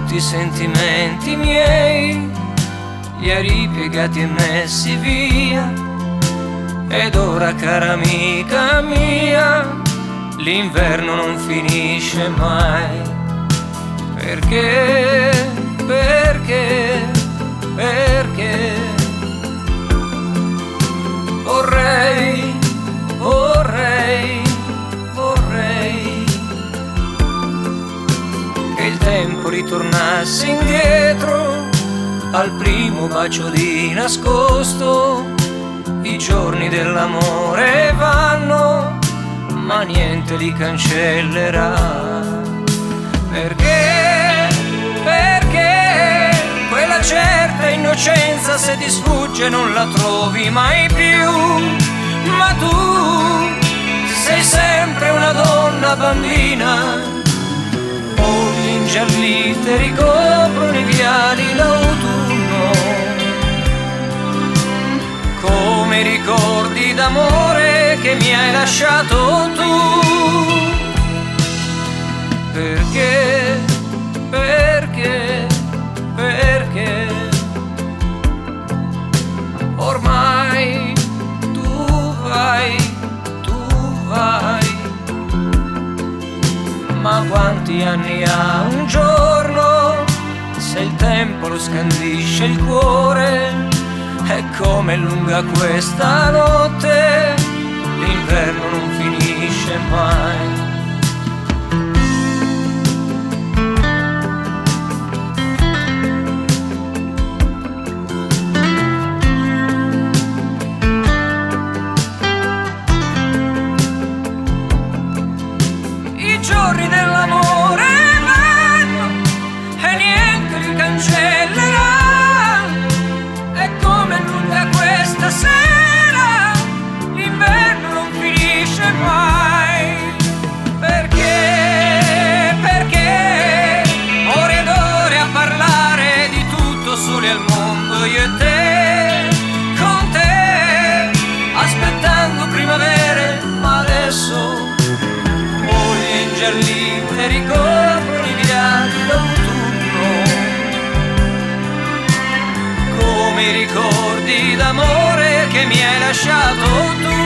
tutti i sentimenti miei, ieri piegati e messi via. Ed ora, cara amica mia, l'inverno non finisce mai. Perché, perché, perché vorrei, vorrei, vorrei che il tempo ritornasse indietro al primo bacio di nascosto. I giorni dell'amore vanno, ma niente li cancellerà. Perché, perché quella certa innocenza, se ti sfugge non la trovi mai più. Ma tu sei sempre una donna bambina, foglie ingiallite ricoprono i viali l'autunno, come ricordi d'amore che mi hai lasciato tu. Perché, perché, perché ormai tu vai, ma quanti anni ha un giorno, se il tempo lo scandisce il cuore? E come è lunga questa notte, l'inverno non finisce mai. I giorni dell'amore vanno e niente li cancellerà. E come è lunga questa sera, l'inverno non finisce mai. Perché, perché ore ed ore a parlare di tutto soli al mondo, io e te, con te, aspettando primavere, ma adesso ingiallite ricoprono i viali d'autunno, come i ricordi d'amore che mi hai lasciato tu.